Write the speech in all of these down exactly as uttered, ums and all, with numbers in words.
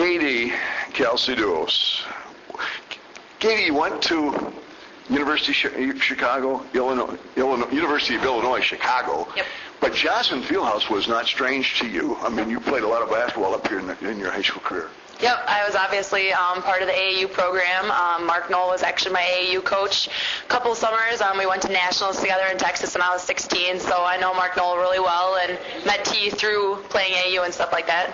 Katie Calciduos. Katie, you went to University of Chicago, Illinois, Illinois, University of Illinois, Chicago. Yep. But Johnson Fieldhouse was not strange to you. I mean, you played a lot of basketball up here in, the, in your high school career. Yep, I was obviously um, part of the A A U program. Um, Mark Knoll was actually my A A U coach. A couple of summers, um, we went to nationals together in Texas when I was sixteen, so I know Mark Knoll really well and met T through playing A A U and stuff like that.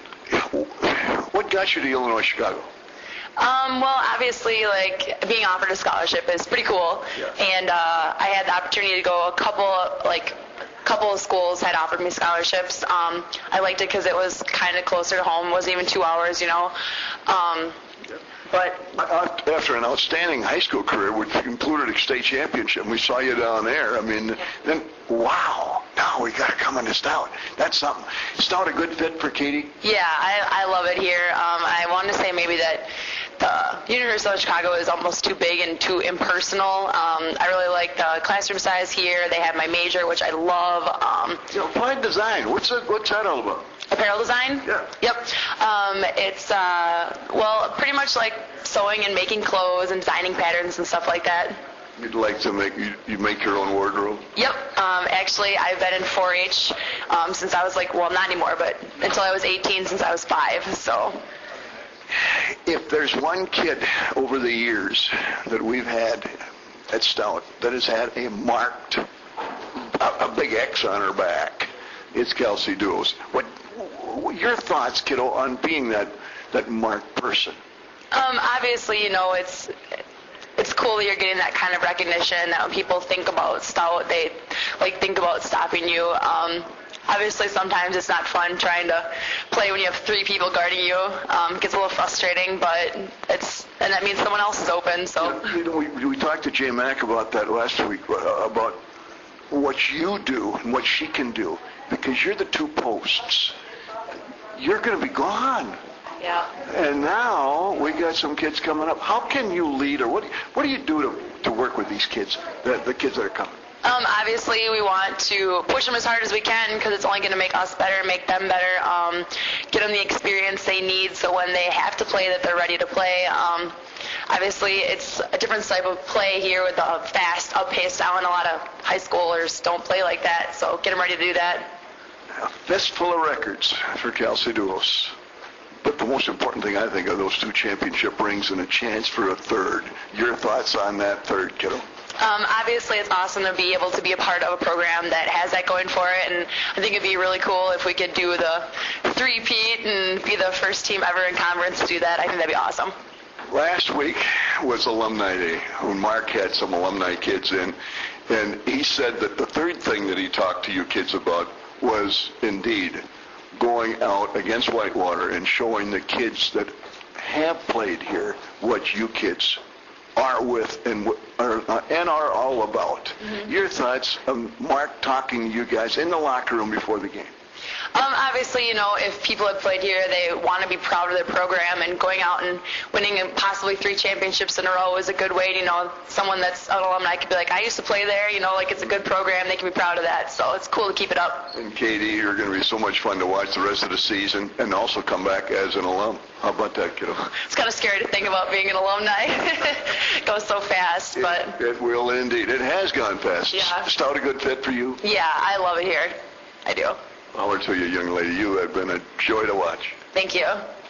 What got you to Illinois, Chicago? Um, well, obviously, like, being offered a scholarship is pretty cool, Yeah. and uh, I had the opportunity to go a couple, like, couple of schools had offered me scholarships. Um, I liked it because it was kind of closer to home. It wasn't even two hours, you know. Um, but After an outstanding high school career, which included a state championship, we saw you down there. I mean, then, wow, now we got to come into Stout. That's something. Stout a good fit for Katie? yeah, I, I love it here. Um, I want to say maybe that the University of Chicago is almost too big and too impersonal. Um, I really like the classroom size here. They have my major, which I love. Um, You know, Applied Design, what's that, what's that all about? Apparel design? Yeah. Yep. Um, it's, uh, well, pretty much like sewing and making clothes and designing patterns and stuff like that. You'd like to make, you, you make your own wardrobe? Yep. Um, actually, I've been in four H um, since I was like, well, not anymore, but until I was eighteen, since I was five, so. If there's one kid over the years that we've had at Stout that has had a marked, a, a big X on her back, it's Kelsey Duos. What, what your thoughts, kiddo, on being that, that marked person? Um, obviously, you know, it's it's cool that you're getting that kind of recognition, that when people think about Stout, they like think about stopping you. Um, obviously, sometimes it's not fun trying to play when you have three people guarding you. Um, it gets a little frustrating, but it's and that means someone else is open. So You know, we, we talked to Jay Mack about that last week, uh, about what you do and what she can do, because you're the two posts. You're going to be gone. yeah. And now we got some kids coming up. How can you lead, or what? What do you do to, to work with these kids, the, the kids that are coming? Um, obviously, we want to push them as hard as we can because it's only going to make us better, make them better, um, get them the experience they need so when they have to play that they're ready to play. Um, obviously, it's a different type of play here with a fast, up-paced style, and a lot of high schoolers don't play like that, so get them ready to do that. A fistful of records for Calciduos. But the most important thing, I think, are those two championship rings and a chance for a third. Your thoughts on that third, kiddo? Um, obviously, it's awesome to be able to be a part of a program that has that going for it, and I think it'd be really cool if we could do the three-peat and be the first team ever in conference to do that. I think that'd be awesome. Last week was Alumni Day, when Mark had some alumni kids in, and he said that the third thing that he talked to you kids about was, indeed, going out against Whitewater and showing the kids that have played here what you kids are with and are, uh, and are all about. Mm-hmm. Your thoughts of Mark talking to you guys in the locker room before the game? Um, obviously, you know, if people have played here, they want to be proud of their program, and going out and winning possibly three championships in a row is a good way to, you know, someone that's an alumni could be like, I used to play there, you know, like it's a good program, they can be proud of that, so it's cool to keep it up. And Katie, you're going to be so much fun to watch the rest of the season and also come back as an alum. How about that, kiddo? It's kind of scary to think about being an alumni. It goes so fast, but... It, it will indeed. It has gone fast. Yeah. Stout a good fit for you? Yeah, I love it here. I do. I'll tell you, young lady, you have been a joy to watch. Thank you.